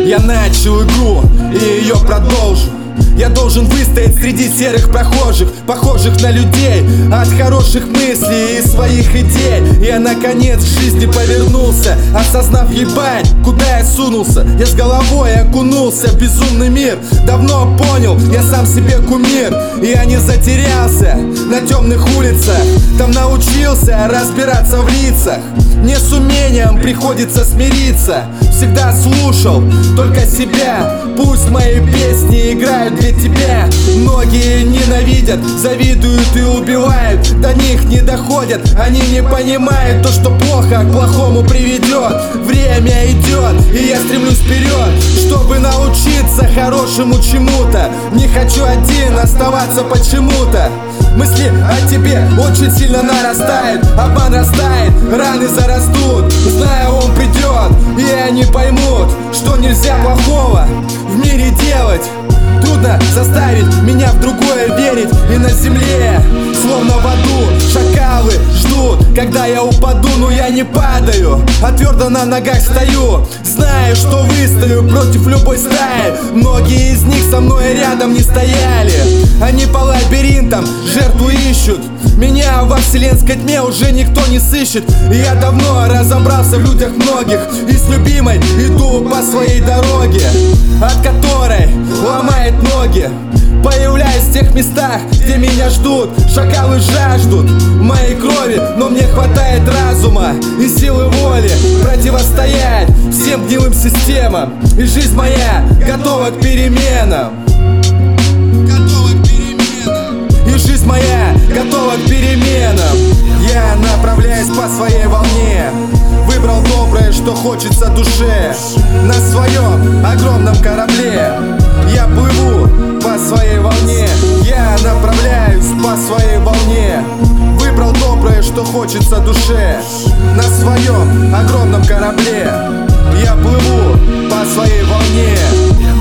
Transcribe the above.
Я начал игру и ее продолжу. Я должен выстоять среди серых прохожих, похожих на людей, от хороших мыслей и своих идей. Я наконец в жизни повернулся, осознав, ебать, куда я сунулся. Я с головой окунулся в безумный мир. Давно понял, я сам себе кумир. Я не затерялся на темных улицах, там научился разбираться в лицах. Мне с умением приходится смириться. Всегда слушал только себя. Пусть мои песни играют для тебя. Многие ненавидят, завидуют и убивают. До них не доходят, они не понимают то, что плохо к плохому приведет. Время идет, и я стремлюсь вперед, чтобы научиться хорошему чему-то. Не хочу один оставаться почему-то. Мысли о тебе очень сильно нарастают, обман растает, раны зарастут. Знаю, он придет, и они поймут, что нельзя плохого в мире делать. Трудно заставить меня в другое верить. И на земле, словно в аду, шакалы ждут, когда я упаду, но я не падаю, а твердо на ногах стою. Знаю, что выстою против любой стаи. Многие из них со мной рядом не стояли. Они по лабиринтам жертву ищут. Меня во вселенской тьме уже никто не сыщет. И я давно разобрался в людях многих, и с любимой иду по своей дороге, от которой ломает ноги. Появляюсь в тех местах, где меня ждут. Шакалы жаждут моей крови, но мне хватает разума и силы воли противостоять всем гнилым системам. И жизнь моя готова к переменам. И жизнь моя готова к переменам. Я направляюсь по своей волне. Выбрал доброе, что хочется душе. На своем огромном корабле я плыву по своей волне. Я направляюсь по своей волне. Выбрал доброе, что хочется душе. На своем огромном корабле я плыву по своей волне.